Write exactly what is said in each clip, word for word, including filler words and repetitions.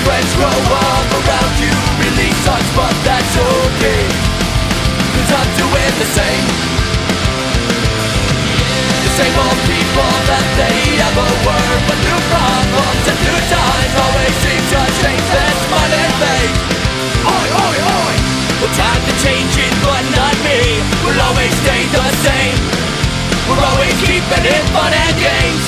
friends grow up around you, really sucks, but that's okay, 'cause I'm doing the same. The same old people that they ever were, but new problems and new times always seem to change their smiling face. Oi, oi, oi! Well, times are changing, but not me. We'll always stay the same. We're always keeping it fun and games.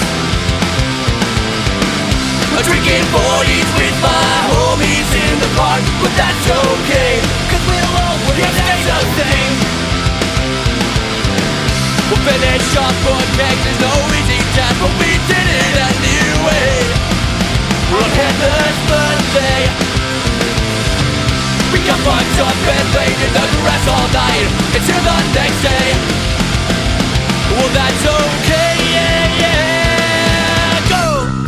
I'm drinking forties with my homies in the park, but that's okay, 'cause we'll always stay the same. We'll finish off on kegs, there's no easy task, but we did it anyway. We're on Heather's birthday. We got fucked up and laid in the grass all night until the next day. Well, that's okay, yeah, yeah, go!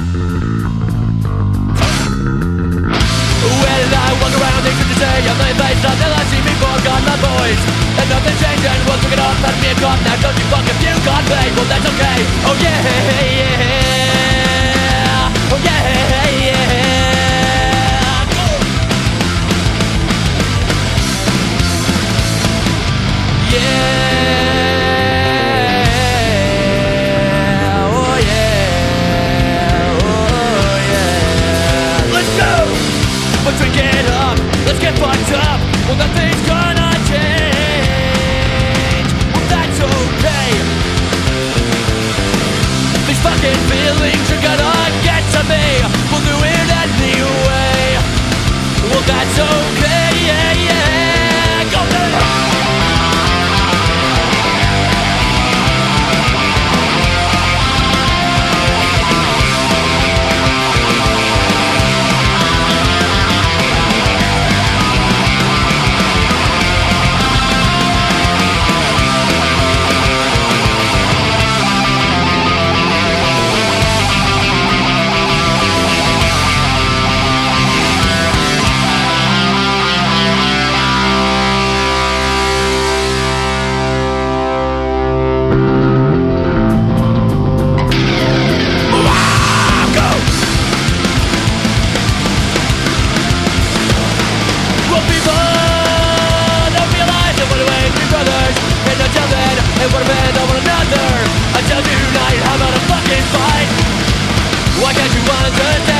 Well, I walk around thinking to say I'm the face until I see before God, my boys. And nothing changed and we'll took it off, let me a cop now, don't you fuck if you got paid. Well, that's okay, oh yeah, yeah, oh yeah, yeah, go! Yeah, oh yeah, oh yeah. Let's go! Let's drink it up, let's get fucked up. Well, nothing's gonna change. Well, that's okay. These fucking feelings are gonna get to me. We'll do it anyway. Well, that's okay, yeah, yeah. Go do it! Why can't you understand?